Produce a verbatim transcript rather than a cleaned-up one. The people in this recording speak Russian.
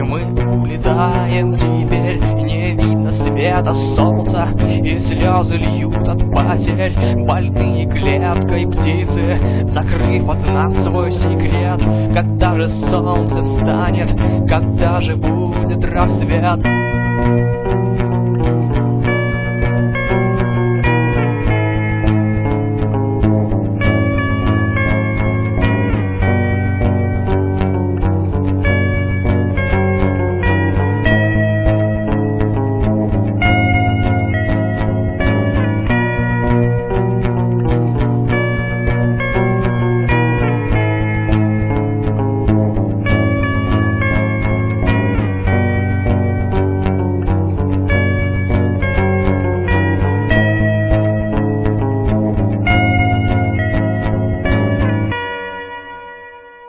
мы улетаем теперь. Не видно света солнца, и слезы льют от потерь. Больные клеткой птицы, закрыв от нас свой секрет. Когда же солнце встанет, когда же будет рассвет?